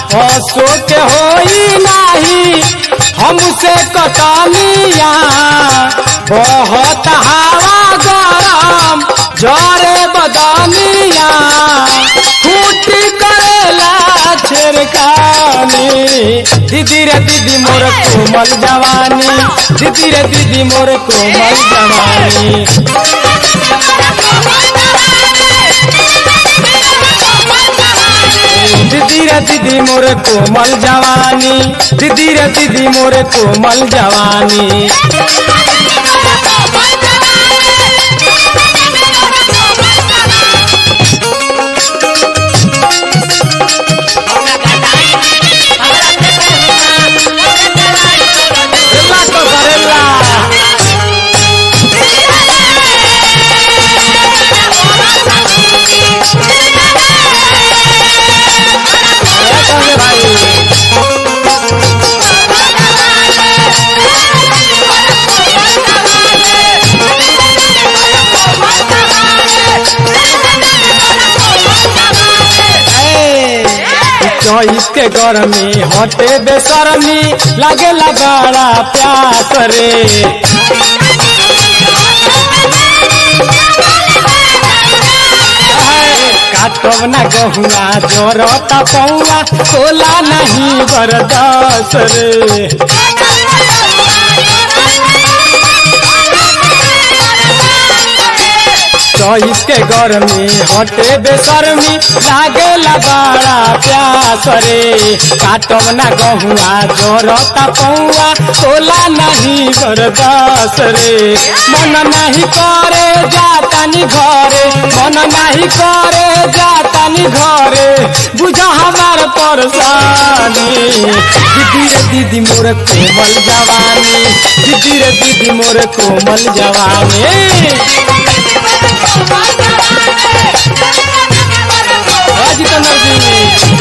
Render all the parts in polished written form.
हसो के होई नाही हमसे कटनिया बहुत हवा गरम जरे बदनिया फूटी करेला छेड़खानी दीदी रे दीदी मोर कोमल जवानी दीदी रे दीदी मोर कोमल जवानी दीदी रे दीदी मोर कोमल जवानी दीदी रे दीदी मोर कोमल जवानी इसके गरमी हटे बेसरमी लगे लगाड़ा प्यास रे काटब ना गहुआ जोरता पौआ तोला नहीं बर्दाश्त रे इसके गरमी हटे बेसरमी लागे लगाड़ा प्यास रे काटब ना गहुआ जोरता पौआ तोला नहीं बर्दाश्त रे मन नहीं करे जातानी घरे मन नहीं करे जातानी घरे बुझा हमार परेशानी दीदी रे दीदी मोर कोमल जवानी दीदी रे दीदी मोर कोमल जवानी जितेंद्र जी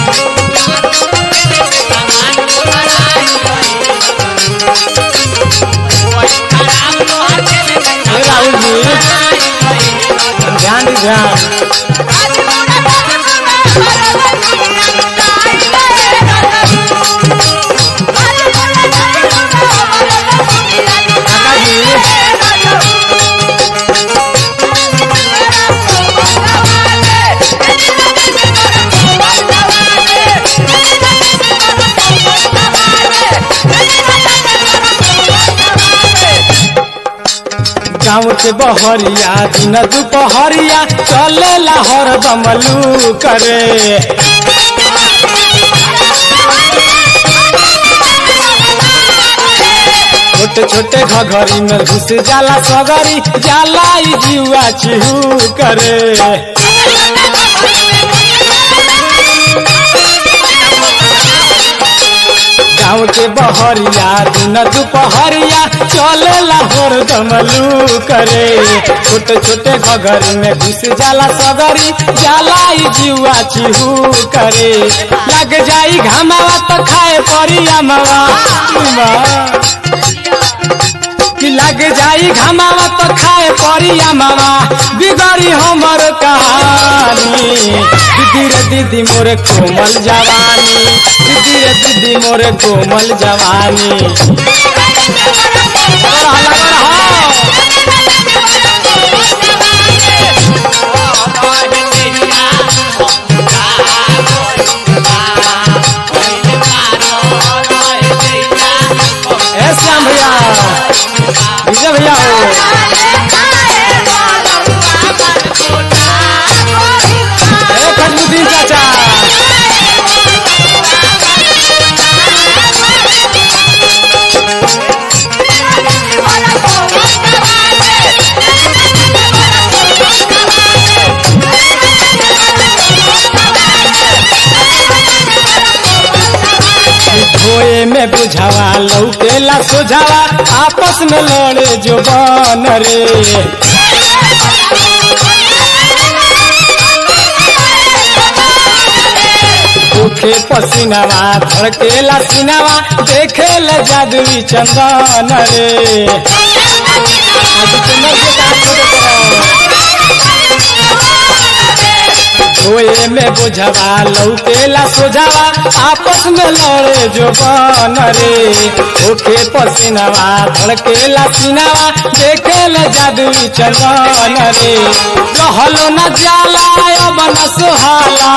राहुल जी ध्यान ध्यान गाँव के बहरिया दिन दुपहरिया चले लाहौर बमलू करे छोटे छोटे घघरी में घुस जाला सगरी जाला जुआ चिहू करे गाँव के बहरिया दिन दुपहरिया चले लाहौर दमलू करे छोटे छोटे घघरी में घुस जाला सगरी जाला जुआ चिहू करे लग जाई घामावा तो खाए परी अमवा कि लग जाई घामावा तो खाए परी अमवा बिगड़ी हमर कहानी दीदी रे दीदी मोरे कोमल जवानी दीदी रे दीदी मोरे कोमल जवानी श्याम भैया विजय भैया खजमुद्दीन चाचा धोए में बुझावा लौकेला सुझावा आपस में लड़े जो बन रे भूखे पसीनावा धड़केला सीनावा देखेला जादुई चंदन रे धोए में बुझवा लौकेला सोझावा आपस में लड़े जो बन रे ओके पसीनावा धड़केला सीनावा देखेले जादू चंदन रे रहलो न जाला अब न सुहाला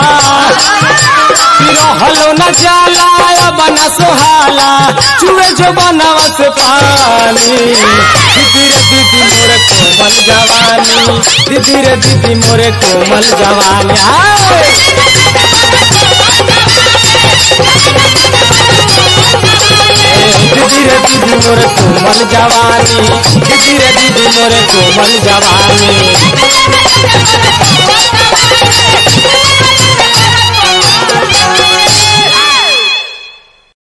रहलो न जाला अब न सुहाला चुए जो बनवा से पानी दीदी रे दीदी मोरे कोमल जवानी दीदी रे दीदी मोरे कोमल जवानी दीदी रे दीदी मोरे कोमल जवानी दीदी रे दीदी मोरे कोमल जवानी